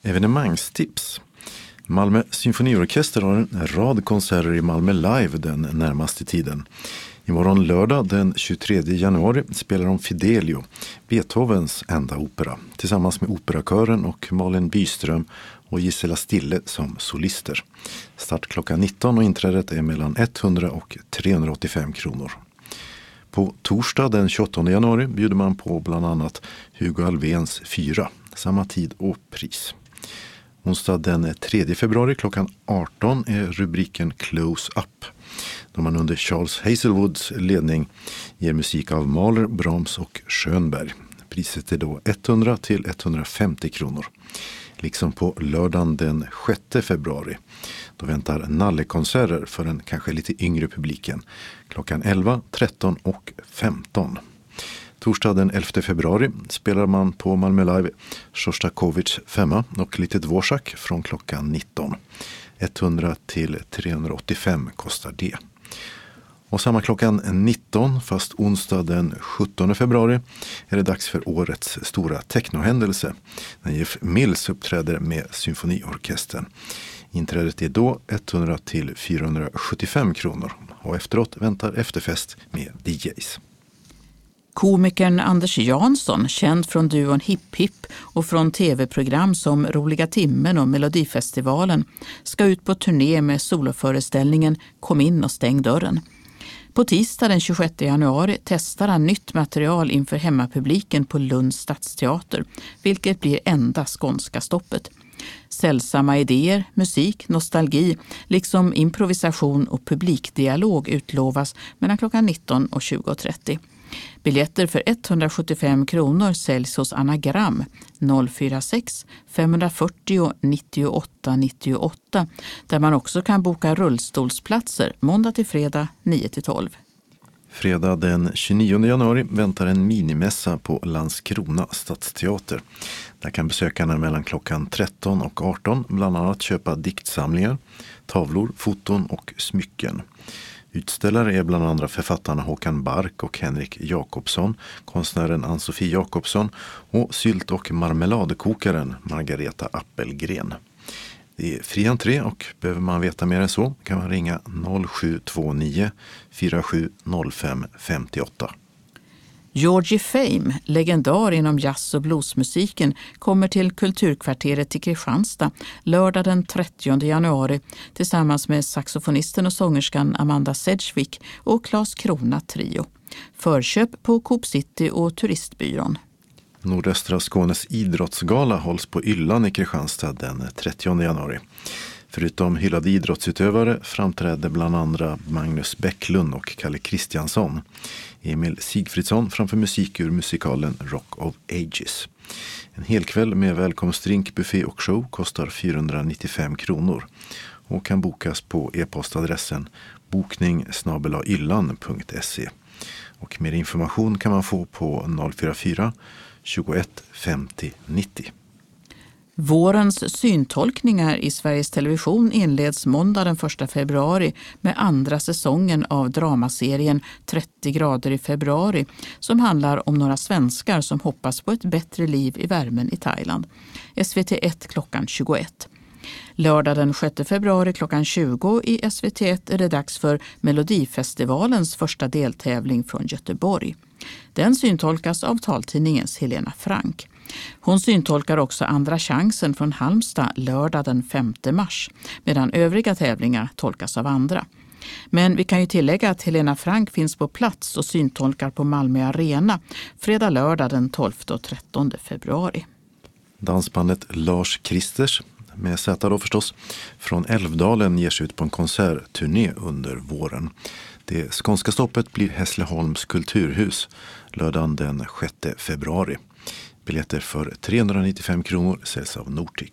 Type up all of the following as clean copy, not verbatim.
Evenemangstips. Malmö symfoniorkester har en rad konserter i Malmö Live den närmaste tiden. Imorgon lördag den 23 januari spelar de Fidelio, Beethovens enda opera, tillsammans med operakören och Malin Byström och Gisela Stille som solister. Start klockan 19 och inträdet är mellan 100 och 385 kronor. På torsdag den 28 januari bjuder man på bland annat Hugo Alvéns 4, samma tid och pris. Onsdag den 3 februari klockan 18 är rubriken Close Up, då man under Charles Hazelwoods ledning ger musik av Mahler, Brahms och Schönberg. Priset är då 100 till 150 kronor. Liksom på lördagen den 6 februari. Då väntar nallekonserter för den kanske lite yngre publiken. Klockan 11, 13 och 15. Torsdag den 11 februari spelar man på Malmö Live Shostakovich 5 och lite Dvorak från klockan 19. 100 till 385 kostar det. Och samma klockan 19, fast onsdag den 17 februari, är det dags för årets stora technohändelse. När Jeff Mills uppträder med symfoniorkestern. Inträdet är då 100 till 475 kronor. Och efteråt väntar efterfest med DJs. Komikern Anders Jansson, känd från duon Hipp Hipp och från tv-program som Roliga timmen och Melodifestivalen, ska ut på turné med soloföreställningen Kom in och stäng dörren. På tisdag den 26 januari testar han nytt material inför hemmapubliken på Lunds stadsteater, vilket blir enda skånska stoppet. Sällsamma idéer, musik, nostalgi, liksom improvisation och publikdialog utlovas mellan klockan 19 och 20.30. Biljetter för 175 kronor säljs hos Anagram 046 540 98 98, där man också kan boka rullstolsplatser måndag till fredag 9-12. Fredag den 29 januari väntar en minimässa på Landskrona stadsteater. Där kan besökarna mellan klockan 13 och 18 bland annat köpa diktsamlingar, tavlor, foton och smycken. Utställare är bland andra författarna Håkan Bark och Henrik Jakobsson, konstnären Ann-Sofie Jakobsson och sylt- och marmeladkokaren Margareta Appelgren. Det är fri entré och behöver man veta mer än så kan man ringa 0729 4705 58. Georgie Fame, legendar inom jazz- och bluesmusiken, kommer till Kulturkvarteret i Kristianstad lördag den 30 januari tillsammans med saxofonisten och sångerskan Amanda Sedgwick och Claes Krona Trio. Förköp på Coop City och Turistbyrån. Nordöstra Skånes idrottsgala hålls på Yllan i Kristianstad den 30 januari. Förutom hyllade idrottsutövare framträdde bland andra Magnus Bäcklund och Kalle Kristiansson. Emil Sigfridsson framför musik ur musikalen Rock of Ages. En helkväll med välkomstdrink, buffé och show kostar 495 kronor och kan bokas på e-postadressen bokning@yllan.se. Och mer information kan man få på 044 21 50 90. Vårens syntolkningar i Sveriges Television inleds måndag den 1 februari med andra säsongen av dramaserien 30 grader i februari, som handlar om några svenskar som hoppas på ett bättre liv i värmen i Thailand. SVT1 klockan 21. Lördag den 6 februari klockan 20 i SVT1 är det dags för Melodifestivalens första deltävling från Göteborg. Den syntolkas av taltidningens Helena Frank. Hon syntolkar också Andra chansen från Halmstad lördag den 5 mars, medan övriga tävlingar tolkas av andra. Men vi kan ju tillägga att Helena Frank finns på plats och syntolkar på Malmö Arena fredag lördag den 12 och 13 februari. Dansbandet Lars Kristers, med Z då förstås, från Älvdalen ger sig ut på en konsertturné under våren. Det skånska stoppet blir Hässleholms kulturhus lördagen den 6 februari. Biljetter för 395 kronor säljs av Nortic.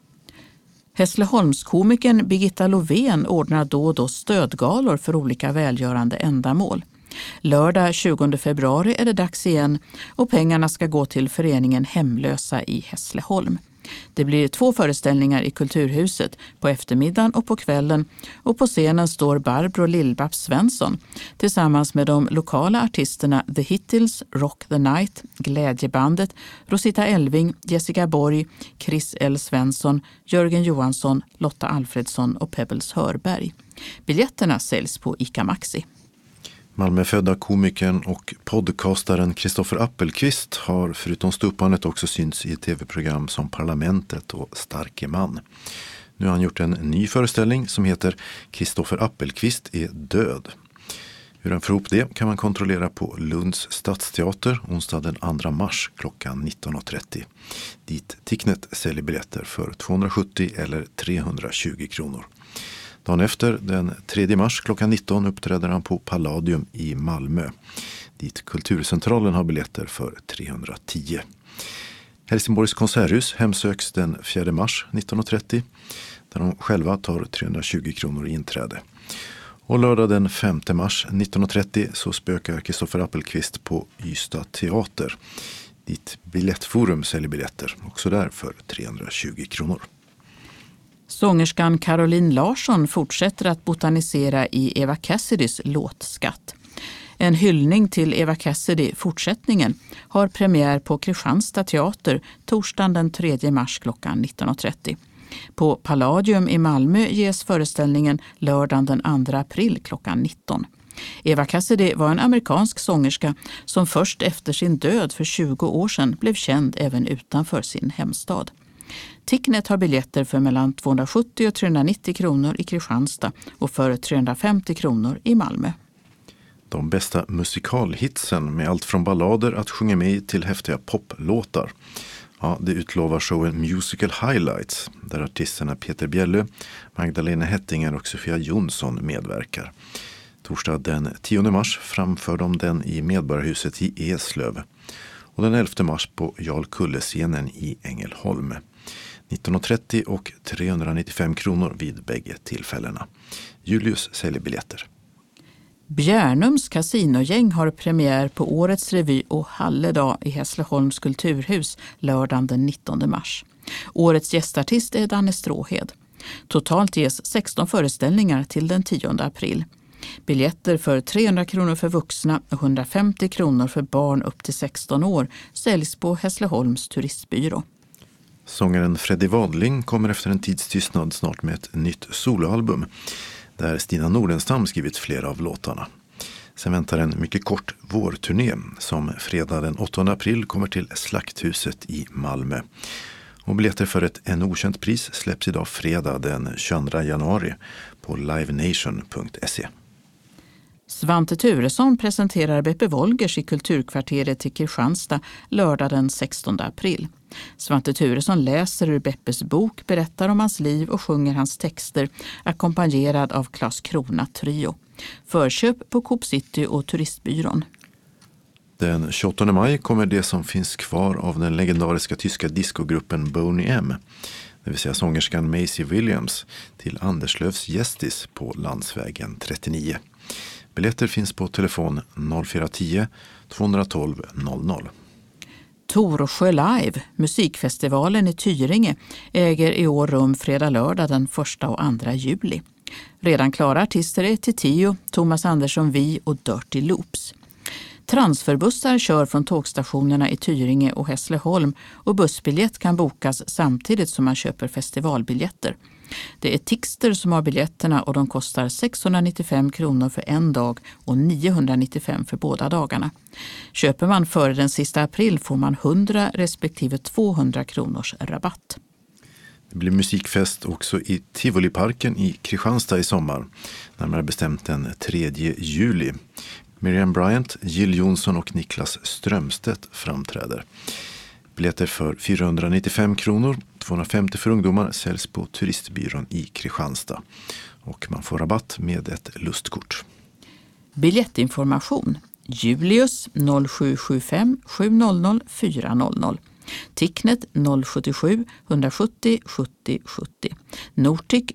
Hässleholmskomikern Birgitta Lovén ordnar då och då stödgalor för olika välgörande ändamål. Lördag 20 februari är det dags igen och pengarna ska gå till föreningen Hemlösa i Hässleholm. Det blir 2 föreställningar i Kulturhuset, på eftermiddagen och på kvällen, och på scenen står Barbro Lill-Babs Svensson tillsammans med de lokala artisterna The Hittils, Rock the Night, Glädjebandet, Rosita Elving, Jessica Borg, Chris L. Svensson, Jörgen Johansson, Lotta Alfredsson och Pebbles Hörberg. Biljetterna säljs på ICA Maxi. Malmöfödda komikern och podcastaren Kristoffer Appelqvist har förutom ståuppandet också synts i tv-program som Parlamentet och Starke man. Nu har han gjort en ny föreställning som heter Kristoffer Appelqvist är död. Hur han får ihop det kan man kontrollera på Lunds stadsteater onsdag den 2 mars klockan 19.30. Dit Ticknet säljer biljetter för 270 eller 320 kronor. Dagen efter, den 3 mars klockan 19, uppträder han på Palladium i Malmö. Dit Kulturcentralen har biljetter för 310. Helsingborgs konserthus hemsöks den 4 mars 19.30, där de själva tar 320 kronor i inträde. Och lördag den 5 mars 19.30 så spökar Kristoffer Appelqvist på Ystad teater. Dit Biljettforum säljer biljetter, också där för 320 kronor. Sångerskan Caroline Larsson fortsätter att botanisera i Eva Cassidys låtskatt. En hyllning till Eva Cassidy, fortsättningen, har premiär på Kristianstad teater torsdagen den 3 mars klockan 19.30. På Palladium i Malmö ges föreställningen lördagen den 2 april klockan 19. Eva Cassidy var en amerikansk sångerska som först efter sin död för 20 år sedan blev känd även utanför sin hemstad. Ticknet har biljetter för mellan 270 och 390 kronor i Kristianstad och för 350 kronor i Malmö. De bästa musikalhitsen med allt från ballader att sjunga med till häftiga poplåtar. Ja, det utlovar showen Musical Highlights där artisterna Peter Bjelle, Magdalena Hettinger och Sofia Jonsson medverkar. Torsdag den 10 mars framför de den i Medborgarhuset i Eslöv och den 11 mars på Jarl Kulle-scenen i Ängelholm. 19:30 och 395 kronor vid bägge tillfällena. Julius säljer biljetter. Bjärnums kasinogäng har premiär på årets revy och Halledag i Hässleholms kulturhus lördagen den 19 mars. Årets gästartist är Danne Stråhed. Totalt ges 16 föreställningar till den 10 april. Biljetter för 300 kronor för vuxna och 150 kronor för barn upp till 16 år säljs på Hässleholms turistbyrå. Sångaren Freddie Wadling kommer efter en tids tystnad snart med ett nytt soloalbum där Stina Nordenstam skrivit flera av låtarna. Sen väntar en mycket kort vårturné som fredag den 8 april kommer till Slakthuset i Malmö. Och biljetter för ett ännu okänt pris släpps idag fredag den 22 januari på livenation.se. Svante Thuresson presenterar Beppe Wolgers i Kulturkvarteret i Kristianstad lördag den 16 april. Svante Thuresson läser ur Beppes bok, berättar om hans liv och sjunger hans texter ackompanjerad av Klas Krona Trio. Förköp på Coop City och Turistbyrån. Den 28 maj kommer det som finns kvar av den legendariska tyska discogruppen Boney M, det vill säga sångerskan Maisie Williams, till Anderslövs gästis på Landsvägen 39. Biljetter finns på telefon 0410 212 00. Torsjö Live, musikfestivalen i Tyringe, äger i år rum fredag-lördag den 1 och 2 juli. Redan klara artister är Titio, Thomas Andersson Vi och Dirty Loops. Transferbussar kör från tågstationerna i Tyringe och Hässleholm och bussbiljett kan bokas samtidigt som man köper festivalbiljetter. Det är Tixter som har biljetterna och de kostar 695 kronor för en dag och 995 för båda dagarna. Köper man före den sista april får man 100 respektive 200 kronors rabatt. Det blir musikfest också i Tivoliparken i Kristianstad i sommar, närmare bestämt den 3 juli. Miriam Bryant, Jill Johnson och Niklas Strömstedt framträder. Biljetter för 495 kronor, 250 för ungdomar säljs på Turistbyrån i Kristianstad. Och man får rabatt med ett lustkort. Biljettinformation. Julius 0775 700 400. Ticknet 077 170 70 70. Nortic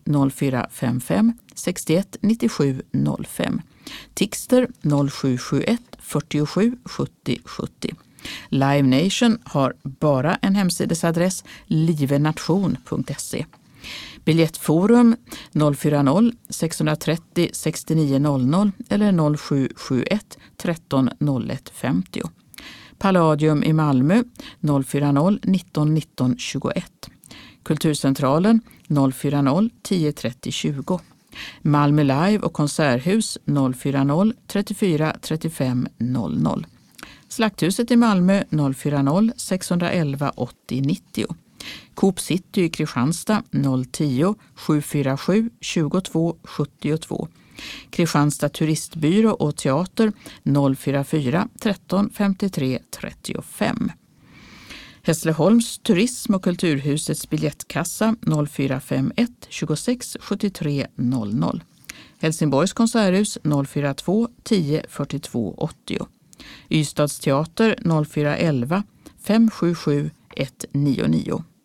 0455 61 97 05. Tixter 0771 47 70 70. Live Nation har bara en hemsidesadress, livenation.se. Biljettforum 040 630 69 00 eller 0771 13 01 50. Palladium i Malmö 040 19 19 21. Kulturcentralen 040 10 30 20. Malmö Live och konserthus 040 34 35 00. Slakthuset i Malmö 040 611 80 90. Coop City i Kristianstad 010 747 22 72. Kristianstad turistbyrå och teater 044 13 53 35. Hässleholms turism- och kulturhusets biljettkassa 0451 26 73 00. Helsingborgs konserthus 042 10 42 80. Ystadsteater 0411 577 199.